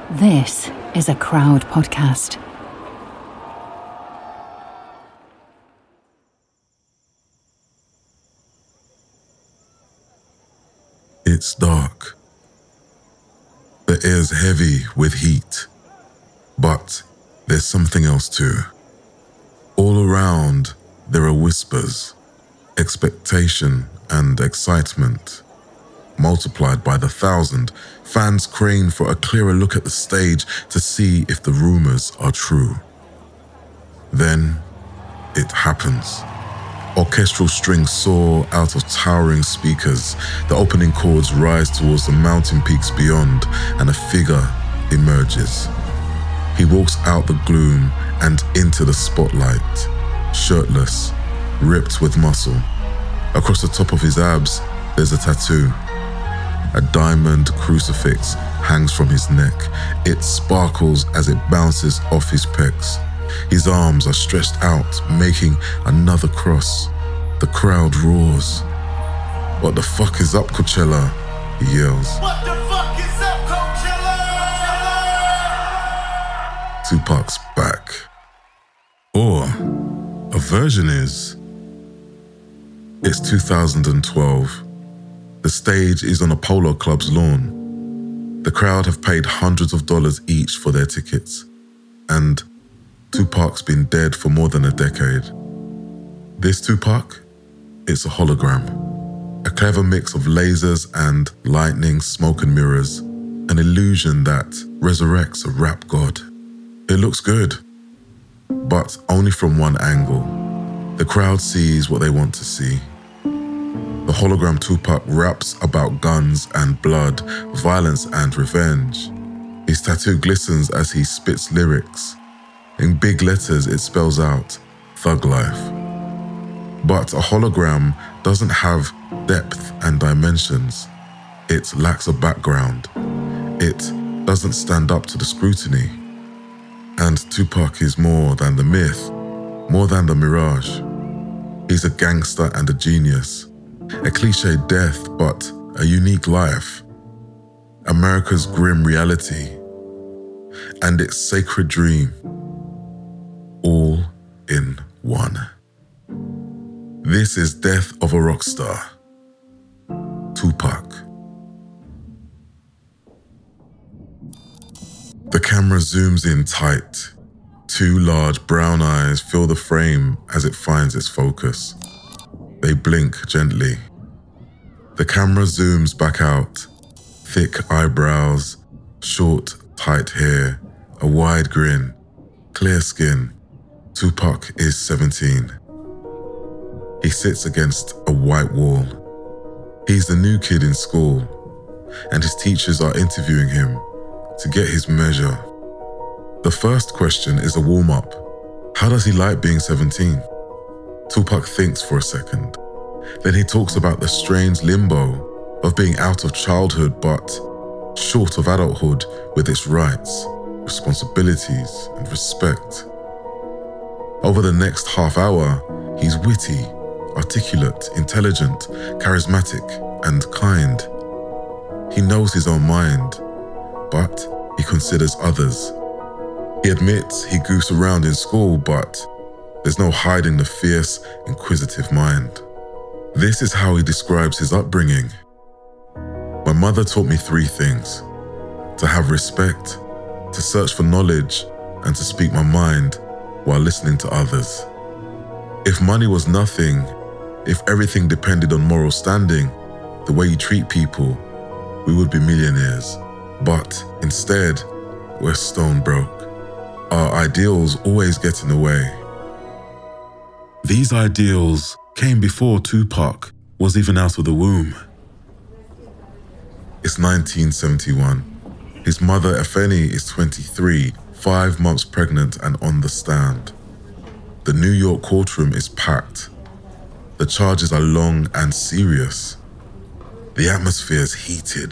This is a Crowd podcast. It's dark. The air's heavy with heat, but there's something else too. All around, there are whispers, expectation and excitement. Multiplied by the thousand, fans crane for a clearer look at the stage to see if the rumors are true. Then, it happens. Orchestral strings soar out of towering speakers. The opening chords rise towards the mountain peaks beyond, and a figure emerges. He walks out the gloom and into the spotlight, shirtless, ripped with muscle. Across the top of his abs, there's a tattoo. A diamond crucifix hangs from his neck. It sparkles as it bounces off his pecs. His arms are stretched out, making another cross. The crowd roars. "What the fuck is up, Coachella?" he yells. What the fuck is up, Coachella? Tupac's back. Or a version is. It's 2012. The stage is on Apollo Club's lawn. The crowd have paid hundreds of dollars each for their tickets, and Tupac's been dead for more than a decade. This Tupac, it's a hologram. A clever mix of lasers and lightning, smoke and mirrors. An illusion that resurrects a rap god. It looks good, but only from one angle. The crowd sees what they want to see. The hologram Tupac raps about guns and blood, violence and revenge. His tattoo glistens as he spits lyrics. In big letters, it spells out thug life. But a hologram doesn't have depth and dimensions. It lacks a background. It doesn't stand up to the scrutiny. And Tupac is more than the myth, more than the mirage. He's a gangster and a genius. A cliched death, but a unique life. America's grim reality and its sacred dream, all in one. This is Death of a Rock Star, Tupac. The camera zooms in tight. Two large brown eyes fill the frame as it finds its focus. They blink gently. The camera zooms back out. Thick eyebrows, short, tight hair, a wide grin, clear skin. Tupac is 17. He sits against a white wall. He's the new kid in school, and his teachers are interviewing him to get his measure. The first question is a warm-up. How does he like being 17? Tupac thinks for a second. Then he talks about the strange limbo of being out of childhood but short of adulthood with its rights, responsibilities, and respect. Over the next half hour, he's witty, articulate, intelligent, charismatic, and kind. He knows his own mind, but he considers others. He admits he goofs around in school, but there's no hiding the fierce, inquisitive mind. This is how he describes his upbringing. My mother taught me three things: to have respect, to search for knowledge, and to speak my mind while listening to others. If money was nothing, if everything depended on moral standing, the way you treat people, we would be millionaires. But instead, we're stone broke. Our ideals always get in the way. These ideals came before Tupac was even out of the womb. It's 1971. His mother, Afeni, is 23, 5 months pregnant and on the stand. The New York courtroom is packed. The charges are long and serious. The atmosphere is heated.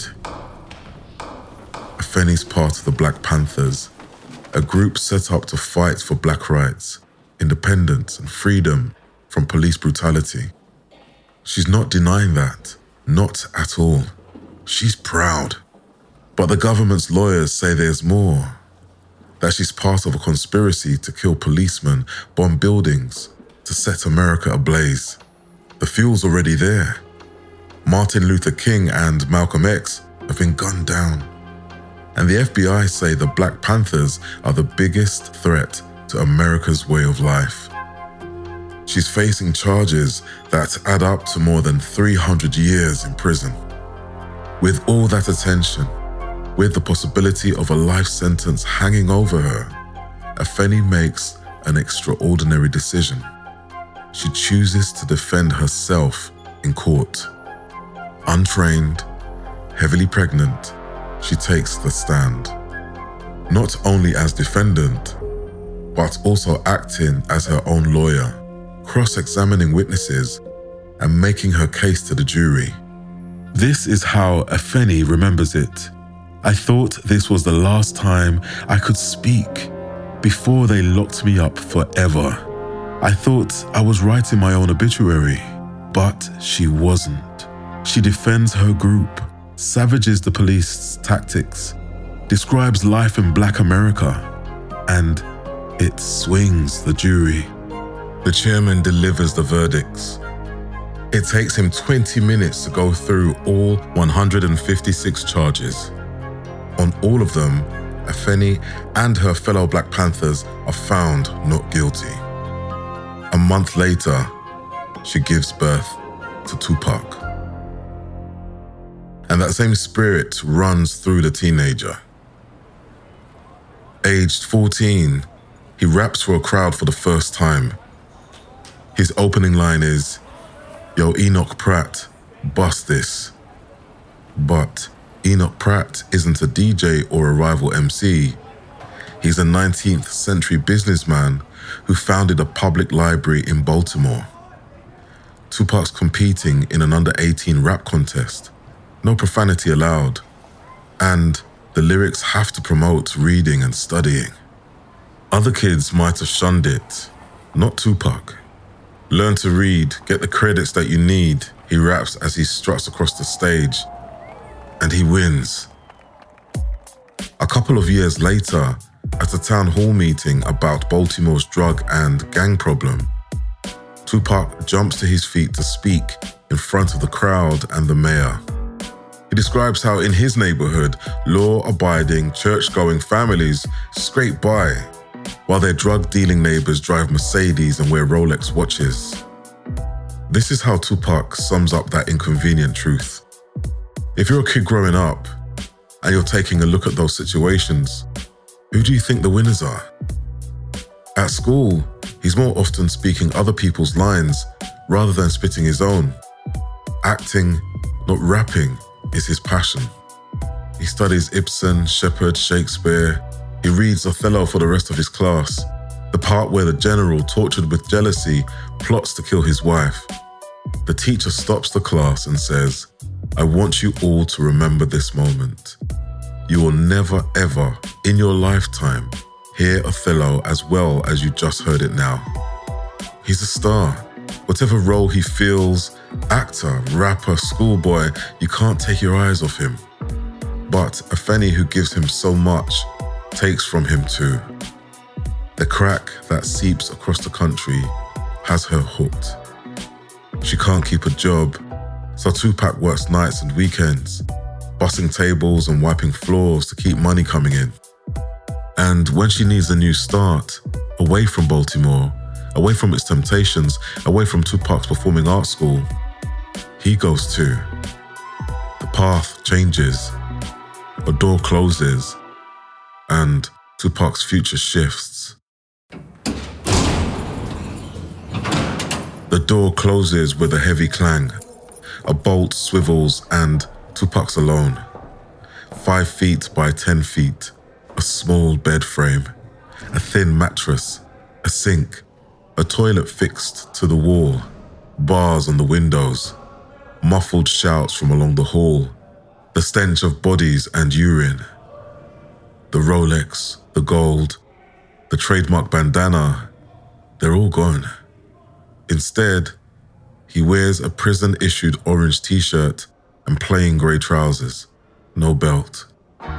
Afeni's part of the Black Panthers, a group set up to fight for black rights, independence and freedom from police brutality. She's not denying that, not at all. She's proud. But the government's lawyers say there's more, that she's part of a conspiracy to kill policemen, bomb buildings, to set America ablaze. The fuel's already there. Martin Luther King and Malcolm X have been gunned down. And the FBI say the Black Panthers are the biggest threat to America's way of life. She's facing charges that add up to more than 300 years in prison. With all that attention, with the possibility of a life sentence hanging over her, Afeni makes an extraordinary decision. She chooses to defend herself in court. Untrained, heavily pregnant, she takes the stand. Not only as defendant, but also acting as her own lawyer, cross-examining witnesses and making her case to the jury. This is how Afeni remembers it. I thought this was the last time I could speak before they locked me up forever. I thought I was writing my own obituary, but she wasn't. She defends her group, savages the police's tactics, describes life in Black America, and it swings the jury. The chairman delivers the verdicts. It takes him 20 minutes to go through all 156 charges. On all of them, Afeni and her fellow Black Panthers are found not guilty. A month later, she gives birth to Tupac. And that same spirit runs through the teenager. Aged 14, he raps for a crowd for the first time. His opening line is, "Yo, Enoch Pratt, bust this." But Enoch Pratt isn't a DJ or a rival MC. He's a 19th century businessman who founded a public library in Baltimore. Tupac's competing in an under-18 rap contest. No profanity allowed. And the lyrics have to promote reading and studying. Other kids might have shunned it, not Tupac. Learn to read, get the credits that you need, he raps as he struts across the stage. And he wins. A couple of years later, at a town hall meeting about Baltimore's drug and gang problem, Tupac jumps to his feet to speak in front of the crowd and the mayor. He describes how in his neighborhood, law-abiding, church-going families scrape by, while their drug-dealing neighbors drive Mercedes and wear Rolex watches. This is how Tupac sums up that inconvenient truth. If you're a kid growing up and you're taking a look at those situations, who do you think the winners are? At school, he's more often speaking other people's lines rather than spitting his own. Acting, not rapping, is his passion. He studies Ibsen, Shepard, Shakespeare. He reads Othello for the rest of his class, the part where the general, tortured with jealousy, plots to kill his wife. The teacher stops the class and says, "I want you all to remember this moment. You will never ever, in your lifetime, hear Othello as well as you just heard it now." He's a star. Whatever role he fills, actor, rapper, schoolboy, you can't take your eyes off him. But Afeni, who gives him so much, takes from him too. The crack that seeps across the country has her hooked. She can't keep a job, so Tupac works nights and weekends, bussing tables and wiping floors to keep money coming in. And when she needs a new start, away from Baltimore, away from its temptations, away from Tupac's performing arts school, he goes too. The path changes, a door closes, and Tupac's future shifts. The door closes with a heavy clang. A bolt swivels and Tupac's alone. 5 feet by 10 feet, a small bed frame, a thin mattress, a sink, a toilet fixed to the wall, bars on the windows, muffled shouts from along the hall, the stench of bodies and urine. The Rolex, the gold, the trademark bandana, they're all gone. Instead, he wears a prison-issued orange t-shirt and plain grey trousers, no belt.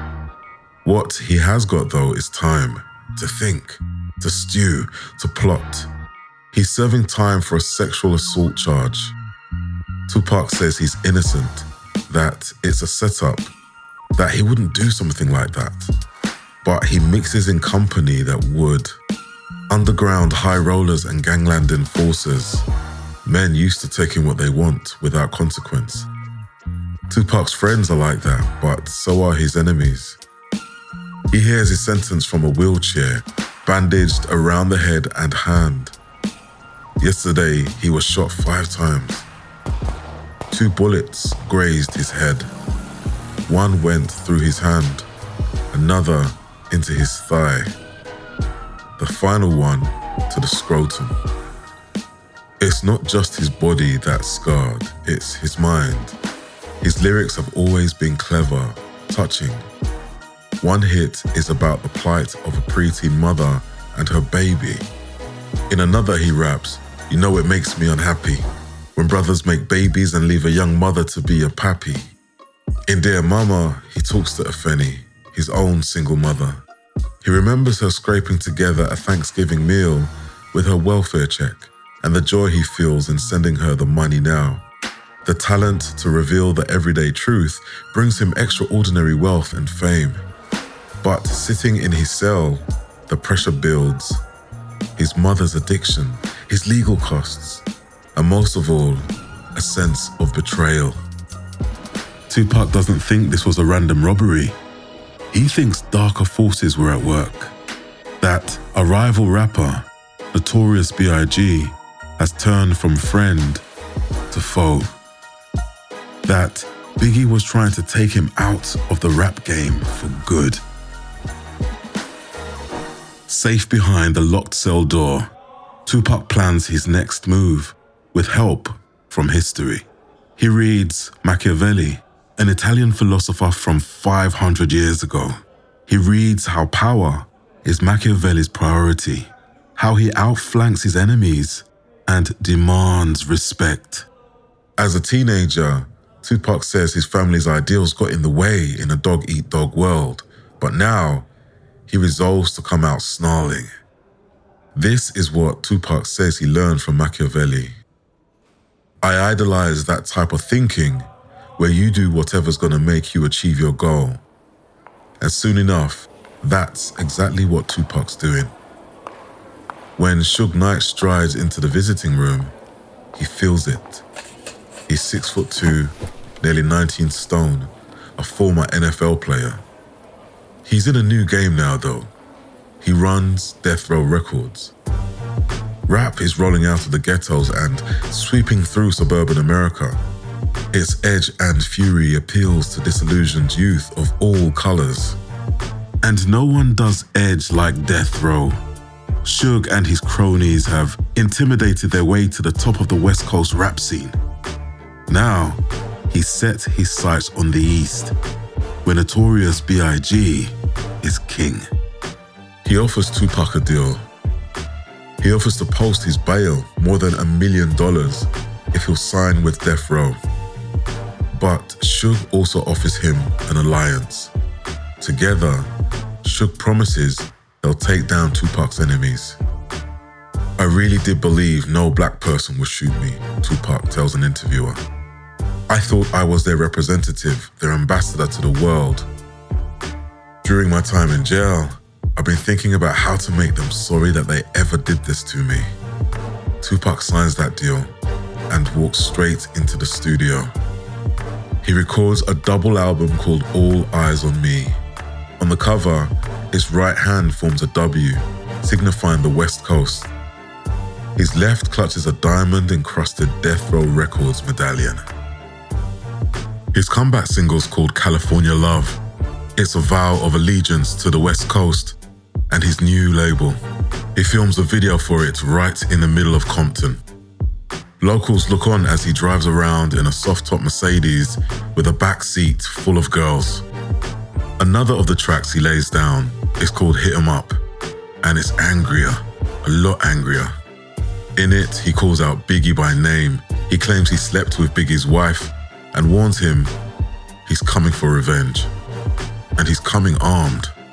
What he has got, though, is time to think, to stew, to plot. He's serving time for a sexual assault charge. Tupac says he's innocent, that it's a setup, that he wouldn't do something like that. But he mixes in company that would. Underground high rollers and gangland enforcers. Men used to taking what they want without consequence. Tupac's friends are like that, but so are his enemies. He hears his sentence from a wheelchair, bandaged around the head and hand. Yesterday, he was shot 5 times. 2 bullets grazed his head. One went through his hand, another into his thigh. The final one to the scrotum. It's not just his body that's scarred, it's his mind. His lyrics have always been clever, touching. One hit is about the plight of a preteen mother and her baby. In another he raps, "You know it makes me unhappy when brothers make babies and leave a young mother to be a pappy." In Dear Mama, he talks to Afeni, his own single mother. He remembers her scraping together a Thanksgiving meal with her welfare check and the joy he feels in sending her the money now. The talent to reveal the everyday truth brings him extraordinary wealth and fame. But sitting in his cell, the pressure builds. His mother's addiction, his legal costs, and most of all, a sense of betrayal. Tupac doesn't think this was a random robbery. He thinks darker forces were at work. That a rival rapper, Notorious B.I.G., has turned from friend to foe. That Biggie was trying to take him out of the rap game for good. Safe behind the locked cell door, Tupac plans his next move with help from history. He reads Machiavelli, an Italian philosopher from 500 years ago. He reads how power is Machiavelli's priority, how he outflanks his enemies and demands respect. As a teenager, Tupac says his family's ideals got in the way in a dog-eat-dog world, but now he resolves to come out snarling. This is what Tupac says he learned from Machiavelli. "I idolize that type of thinking where you do whatever's gonna make you achieve your goal." And soon enough, that's exactly what Tupac's doing. When Suge Knight strides into the visiting room, he feels it. He's 6'2", nearly 19 stone, a former NFL player. He's in a new game now though. He runs Death Row Records. Rap is rolling out of the ghettos and sweeping through suburban America. Its edge and fury appeals to disillusioned youth of all colors. And no one does edge like Death Row. Suge and his cronies have intimidated their way to the top of the West Coast rap scene. Now, he set his sights on the East, where Notorious B.I.G. is king. He offers Tupac a deal. He offers to post his bail, more than $1 million, if he'll sign with Death Row. But Suge also offers him an alliance. Together, Suge promises they'll take down Tupac's enemies. "I really did believe no black person would shoot me," Tupac tells an interviewer. "I thought I was their representative, their ambassador to the world. During my time in jail, I've been thinking about how to make them sorry that they ever did this to me." Tupac signs that deal and walks straight into the studio. He records a double album called All Eyes on Me. On the cover, his right hand forms a W, signifying the West Coast. His left clutches a diamond-encrusted Death Row Records medallion. His comeback single's called California Love. It's a vow of allegiance to the West Coast and his new label. He films a video for it right in the middle of Compton. Locals look on as he drives around in a soft-top Mercedes with a back seat full of girls. Another of the tracks he lays down is called Hit 'Em Up, and it's angrier, a lot angrier. In it, he calls out Biggie by name. He claims he slept with Biggie's wife and warns him he's coming for revenge. And he's coming armed.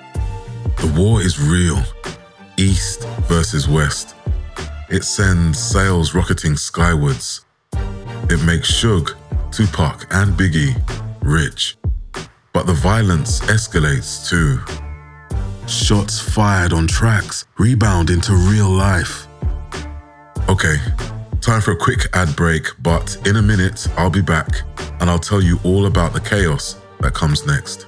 The war is real. East versus West. It sends sales rocketing skywards. It makes Suge, Tupac, and Biggie rich. But the violence escalates too. Shots fired on tracks rebound into real life. Okay, time for a quick ad break, but in a minute I'll be back and I'll tell you all about the chaos that comes next.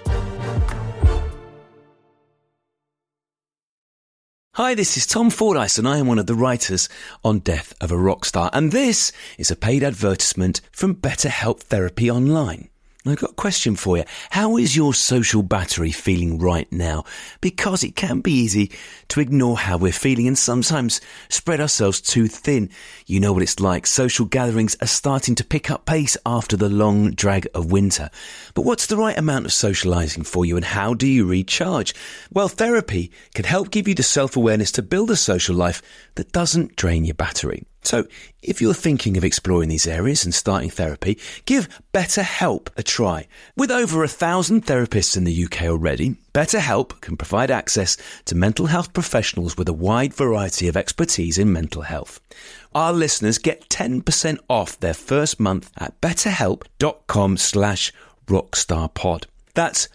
Hi, this is Tom Fordyce and I am one of the writers on Death of a Rock Star, and this is a paid advertisement from BetterHelp Therapy Online. I've got a question for you. How is your social battery feeling right now? Because it can be easy to ignore how we're feeling and sometimes spread ourselves too thin. You know what it's like. Social gatherings are starting to pick up pace after the long drag of winter. But what's the right amount of socialising for you and how do you recharge? Well, therapy can help give you the self-awareness to build a social life that doesn't drain your battery. So, if you're thinking of exploring these areas and starting therapy, give BetterHelp a try. With over 1,000 therapists in the UK already, BetterHelp can provide access to mental health professionals with a wide variety of expertise in mental health. Our listeners get 10% off their first month at betterhelp.com/rockstarpod. That's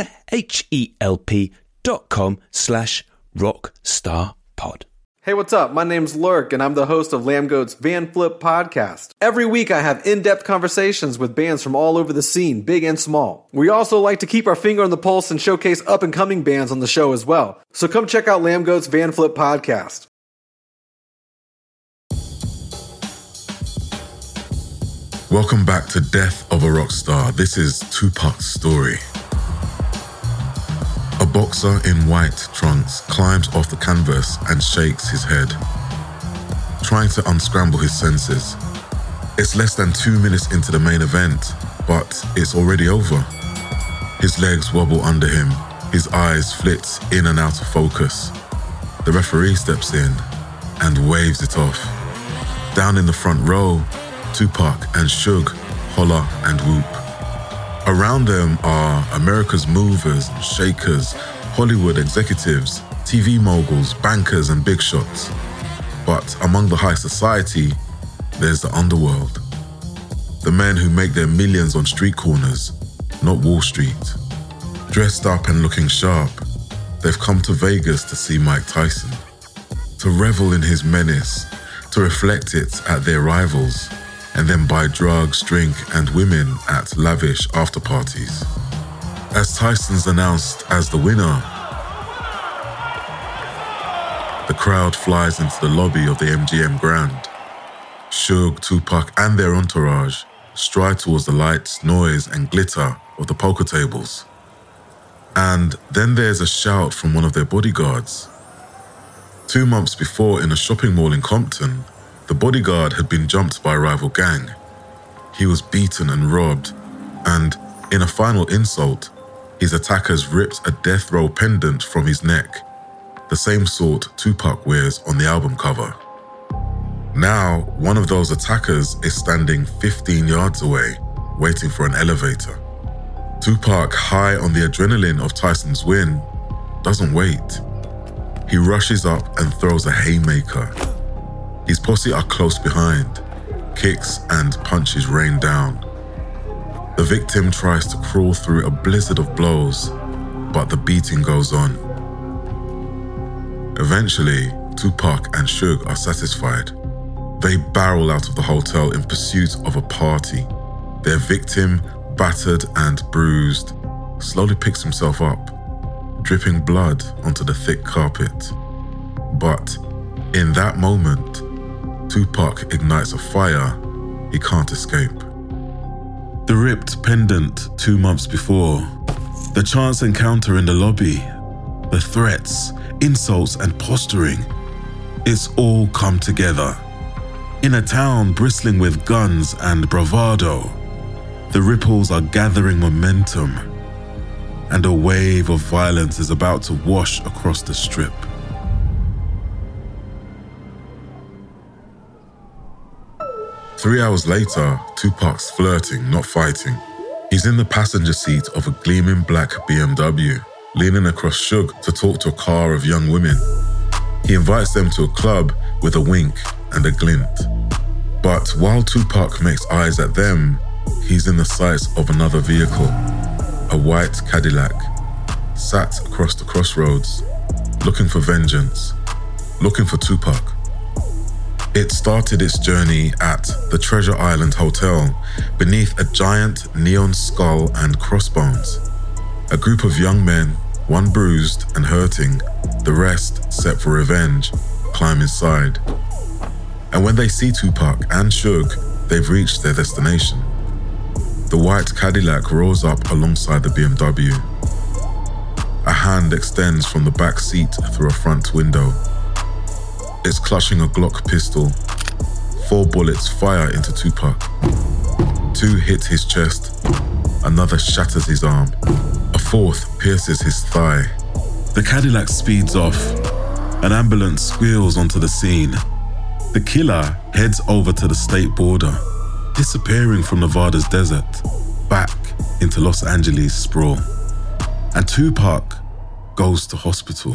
betterhelp.com/rockstarpod. Hey, what's up? My name's Lurk, and I'm the host of Lambgoat's Van Flip podcast. Every week, I have in-depth conversations with bands from all over the scene, big and small. We also like to keep our finger on the pulse and showcase up-and-coming bands on the show as well. So come check out Lambgoat's Van Flip podcast. Welcome back to Death of a Rock Star. This is Tupac's story. A boxer in white trunks climbs off the canvas and shakes his head, trying to unscramble his senses. It's less than 2 minutes into the main event, but it's already over. His legs wobble under him, his eyes flit in and out of focus. The referee steps in and waves it off. Down in the front row, Tupac and Suge holler and whoop. Around them are America's movers and shakers, Hollywood executives, TV moguls, bankers and big shots. But among the high society, there's the underworld. The men who make their millions on street corners, not Wall Street. Dressed up and looking sharp, they've come to Vegas to see Mike Tyson, to revel in his menace, to reflect it at their rivals, and then buy drugs, drink, and women at lavish after-parties. As Tyson's announced as the winner, the crowd flies into the lobby of the MGM Grand. Suge, Tupac, and their entourage stride towards the lights, noise, and glitter of the poker tables. And then there's a shout from one of their bodyguards. 2 months before, in a shopping mall in Compton, the bodyguard had been jumped by a rival gang. He was beaten and robbed, and in a final insult, his attackers ripped a death row pendant from his neck, the same sort Tupac wears on the album cover. Now, one of those attackers is standing 15 yards away, waiting for an elevator. Tupac, high on the adrenaline of Tyson's win, doesn't wait. He rushes up and throws a haymaker. His posse are close behind. Kicks and punches rain down. The victim tries to crawl through a blizzard of blows, but the beating goes on. Eventually, Tupac and Suge are satisfied. They barrel out of the hotel in pursuit of a party. Their victim, battered and bruised, slowly picks himself up, dripping blood onto the thick carpet. But in that moment, Tupac ignites a fire he can't escape. The ripped pendant 2 months before, the chance encounter in the lobby, the threats, insults and posturing, it's all come together. In a town bristling with guns and bravado, the ripples are gathering momentum, and a wave of violence is about to wash across the strip. Three hours later, Tupac's flirting, not fighting. He's in the passenger seat of a gleaming black BMW. leaning across Suge to talk to a car of young women. He invites them to a club with a wink and a glint. But while Tupac makes eyes at them, he's in the sights of another vehicle, a white Cadillac, sat across the crossroads, looking for vengeance, looking for Tupac. It started its journey at the Treasure Island Hotel beneath a giant neon skull and crossbones. A group of young men, one bruised and hurting, the rest set for revenge, climb inside. And when they see Tupac and Suge, they've reached their destination. The white Cadillac rolls up alongside the BMW. A hand extends from the back seat through a front window. It's clutching a Glock pistol. 4 bullets fire into Tupac. 2 hit his chest. Another shatters his arm. A 4th pierces his thigh. The Cadillac speeds off. An ambulance squeals onto the scene. The killer heads over to the state border, disappearing from Nevada's desert, back into Los Angeles' sprawl. And Tupac goes to hospital.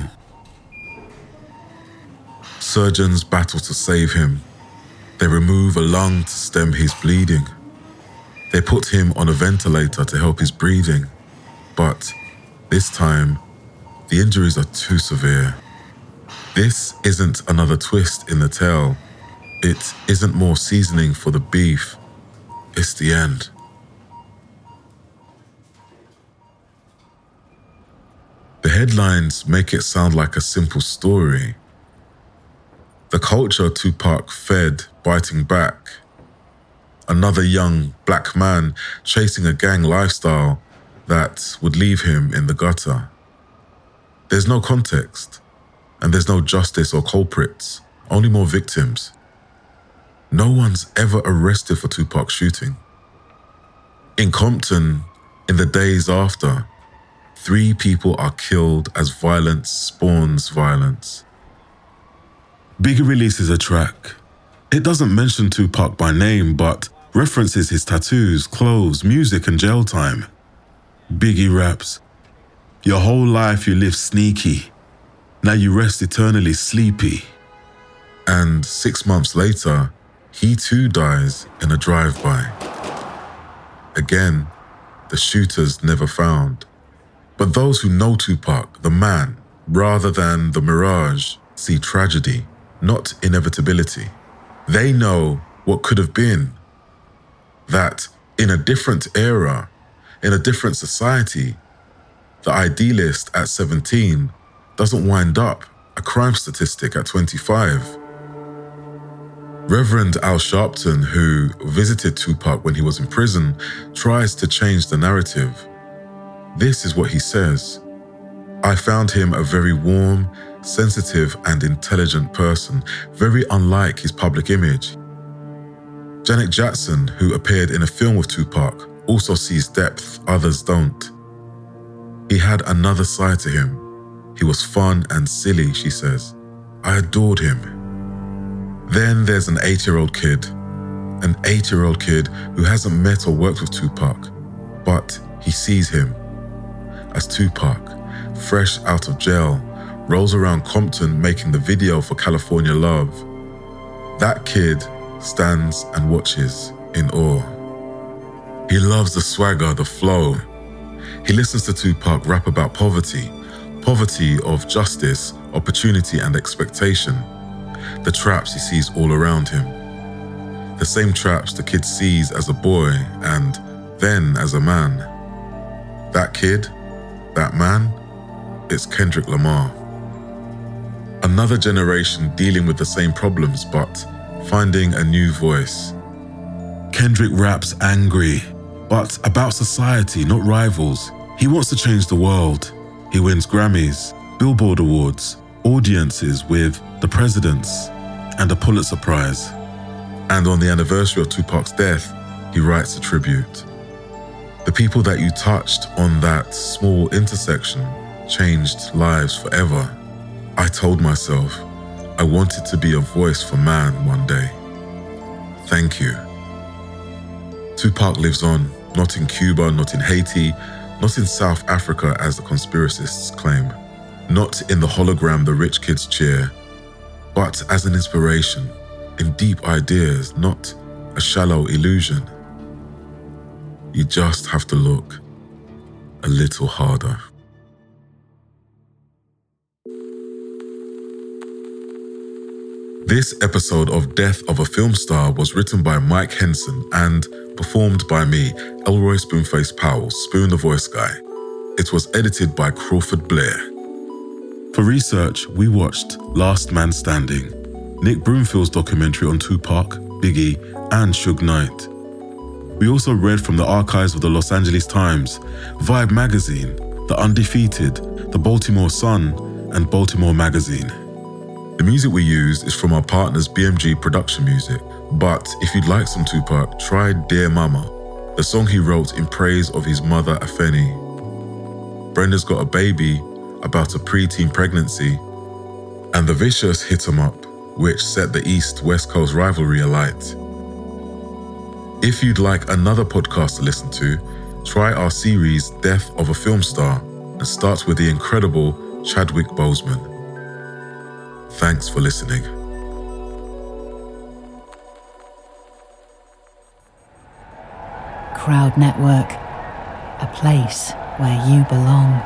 Surgeons battle to save him. They remove a lung to stem his bleeding. They put him on a ventilator to help his breathing. But this time, the injuries are too severe. This isn't another twist in the tale. It isn't more seasoning for the beef. It's the end. The headlines make it sound like a simple story. The culture Tupac fed biting back. Another young black man chasing a gang lifestyle that would leave him in the gutter. There's no context, and there's no justice or culprits, only more victims. No one's ever arrested for Tupac's shooting. In Compton, in the days after, 3 people are killed as violence spawns violence. Biggie releases a track. It doesn't mention Tupac by name, but references his tattoos, clothes, music, and jail time. Biggie raps, "Your whole life you lived sneaky. Now you rest eternally sleepy." And 6 months later, he too dies in a drive-by. Again, the shooters never found. But those who know Tupac, the man, rather than the mirage, see tragedy, not inevitability. They know what could have been. That in a different era, in a different society, the idealist at 17 doesn't wind up a crime statistic at 25. Reverend Al Sharpton, who visited Tupac when he was in prison, tries to change the narrative. This is what he says: "I found him a very warm, sensitive, and intelligent person, very unlike his public image." Janet Jackson, who appeared in a film with Tupac, also sees depth others don't. "He had another side to him. He was fun and silly," she says. "I adored him." Then there's an 8-year-old kid who hasn't met or worked with Tupac, but he sees him as Tupac, fresh out of jail, rolls around Compton making the video for California Love. That kid stands and watches in awe. He loves the swagger, the flow. He listens to Tupac rap about poverty of justice, opportunity, and expectation. The traps he sees all around him. The same traps the kid sees as a boy and then as a man. That kid, that man, it's Kendrick Lamar. Another generation dealing with the same problems but finding a new voice. Kendrick raps angry, but about society, not rivals. He wants to change the world. He wins Grammys, Billboard Awards, audiences with the presidents, and a Pulitzer Prize. And on the anniversary of Tupac's death, he writes a tribute. The people that you touched on that small intersection changed lives forever. I told myself I wanted to be a voice for man one day. Thank you. Tupac lives on, not in Cuba, not in Haiti, Not in South Africa as the conspiracists claim, not in the hologram the rich kids cheer, but as an inspiration, in deep ideas, not a shallow illusion. You just have to look a little harder. This episode of Death of a Film Star was written by Mike Henson and performed by me, Elroy Spoonface Powell, Spoon the Voice Guy. It was edited by Crawford Blair. For research, we watched Last Man Standing, Nick Broomfield's documentary on Tupac, Biggie, and Suge Knight. We also read from the archives of the Los Angeles Times, Vibe Magazine, The Undefeated, The Baltimore Sun, and Baltimore Magazine. The music we used is from our partners BMG Production Music, but if you'd like some Tupac, try Dear Mama, the song he wrote in praise of his mother Afeni. Brenda's Got a Baby, about a preteen pregnancy, and The Vicious Hit 'Em Up, which set the East-West Coast rivalry alight. If you'd like another podcast to listen to, try our series Death of a Film Star and start with the incredible Chadwick Boseman. Thanks for listening. Crowd Network, a place where you belong.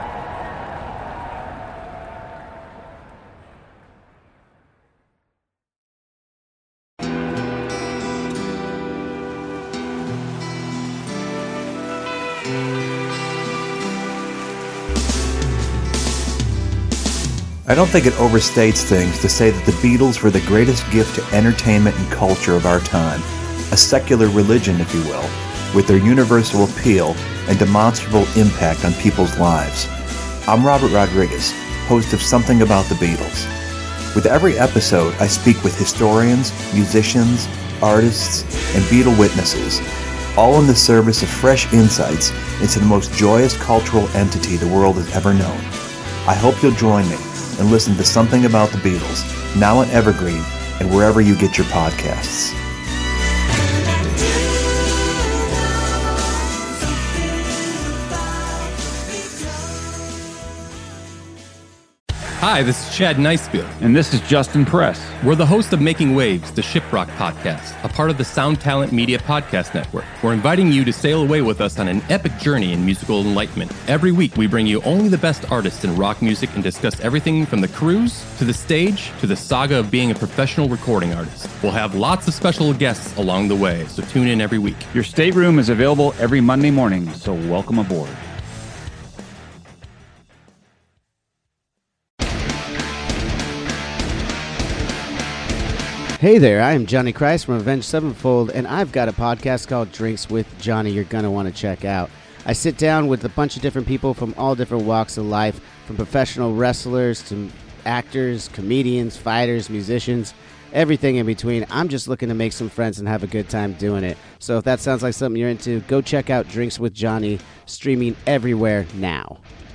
I don't think it overstates things to say that the Beatles were the greatest gift to entertainment and culture of our time, a secular religion, if you will, with their universal appeal and demonstrable impact on people's lives. I'm Robert Rodriguez, host of Something About the Beatles. With every episode, I speak with historians, musicians, artists, and Beatle witnesses, all in the service of fresh insights into the most joyous cultural entity the world has ever known. I hope you'll join me and listen to Something About the Beatles, now on Evergreen and wherever you get your podcasts. Hi, this is Chad Nicefield. And this is Justin Press. We're the host of Making Waves, the Shiprock podcast, a part of the Sound Talent Media Podcast Network. We're inviting you to sail away with us on an epic journey in musical enlightenment. Every week, we bring you only the best artists in rock music and discuss everything from the cruise, to the stage, to the saga of being a professional recording artist. We'll have lots of special guests along the way, so tune in every week. Your stateroom is available every Monday morning, so welcome aboard. Hey there, I am Johnny Christ from Avenged Sevenfold, and I've got a podcast called Drinks with Johnny you're going to want to check out. I sit down with a bunch of different people from all different walks of life, from professional wrestlers to actors, comedians, fighters, musicians, everything in between. I'm just looking to make some friends and have a good time doing it. So if that sounds like something you're into, go check out Drinks with Johnny, streaming everywhere now.